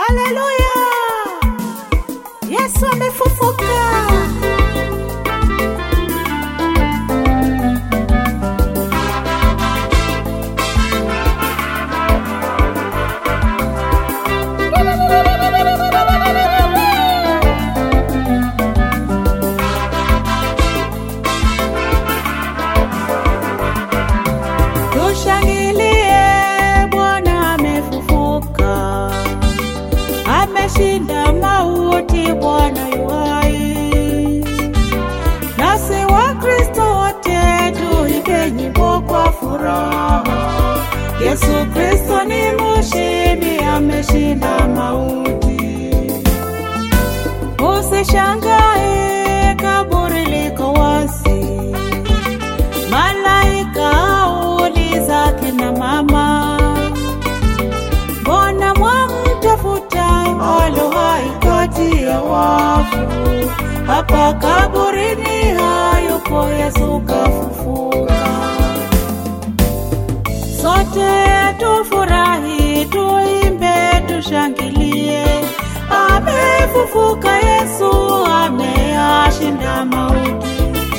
Haleluya! Yesu amefufuka. Tushangilie, Bwana amefufuka. Ameshinda mauti, Bwana yu hai. Nasi Wakristo wote tuimbe nyimbo kwa furaha. Yesu Kristo ni mshindi, ameshinda mauti. Usishangae kaburi liko wazi. Malaika uliza kina mama, mbona mwamtafuta alo hai kati ya wafu? Hapa kaburini hayupo, Yesu kafufuka. Sote tufurahi, tuimbe, tushangilie. Amefufuka Yesu, ameyashinda mauti.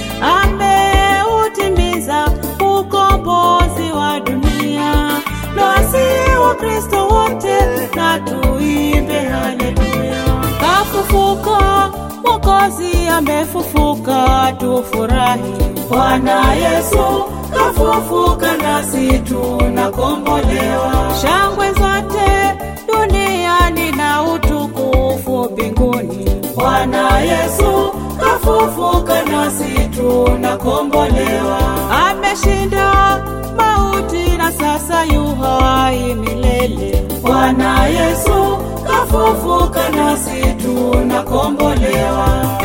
Ameutimiza ukombozi wa dunia. Nasi Wakristo wote na tuimbe haleluya. Kafufuka Mwokozi, amefufuka, tufurahi. Bwana Yesu kafufuka, nasi tunakombolewa. Shangwe zote duniani na utukufu mbinguni. Bwana Yesu kafufuka, nasi tunakombolewa. Ameshinda mauti na sasa yu hai milele. Bwana Yesu kafufuka, nasi tunakombolewa.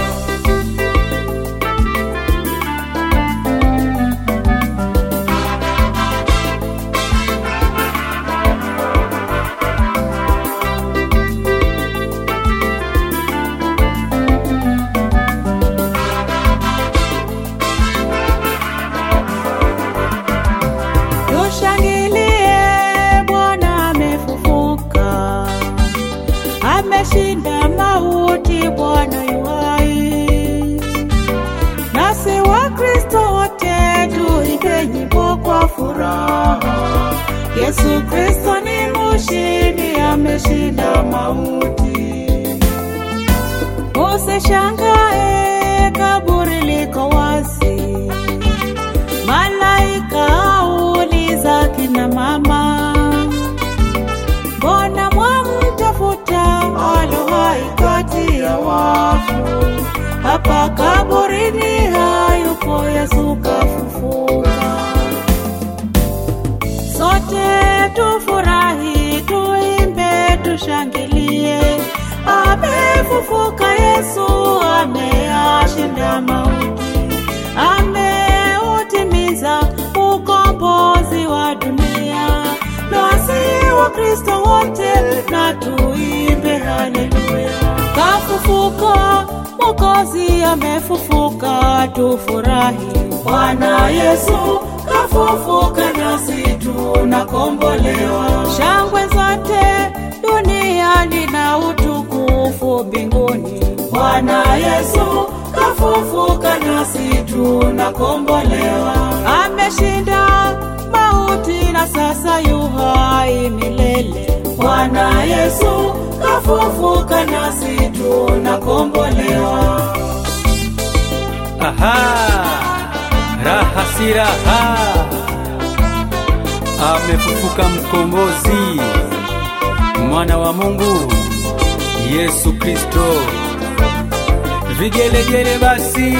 Tushangilie, Bwana amefufuka. Ameshinda mauti, Bwana yu hai. Nasi Wakristo wote tuimbe nyimbo kwa furaha. Yesu Kristo ni mshindi, ameshinda mauti. Usishangae kaburi liko wazi. Malaika uliza kina mama, mbona mwamtafuta alo hai kati ya wafu? Hapa kaburini hayupo, Yesu kafufuka. Sote tufurahi, tuimbe, tushangilie. Amefufuka Yesu, ameyashinda mauti. Ameutimiza ukombozi wa dunia. Nasi Wakristo wote na tuimbe haleluya. Kafufuka Mwokozi, amefufuka, tufurahi. Bwana Yesu kafufuka, nasi tunakombolewa. Shangwe zote duniani na utukufu mbinguni. Bwana Yesu kafufuka, nasi tunakombolewa. Ameshinda mauti na sasa yu hai milele. Bwana Yesu kafufuka, nasi tunakombolewa. Aha, raha si raha. Amefufuka mkombozi, mwana wa Mungu, Yesu Kristo. Vigelegele basi.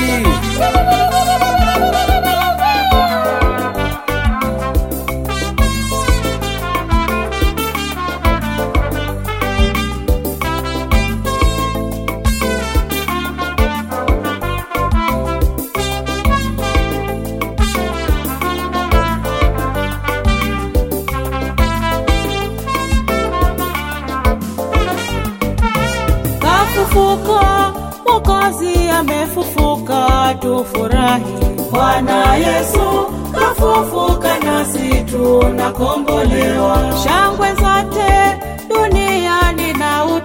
Kafufuka Mwokozi, amefufuka, tufurahi. Bwana Yesu kafufuka, nasi tunakombolewa. Shangwe zote duniani na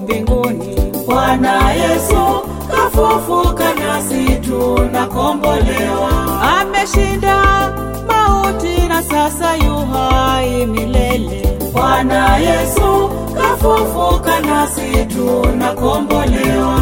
mbinguni. Bwana Yesu kafufuka nasi tunakombolewa. Ameshinda mauti na sasa yu hai milele. Bwana Yesu kafufuka nasi tunakombolewa.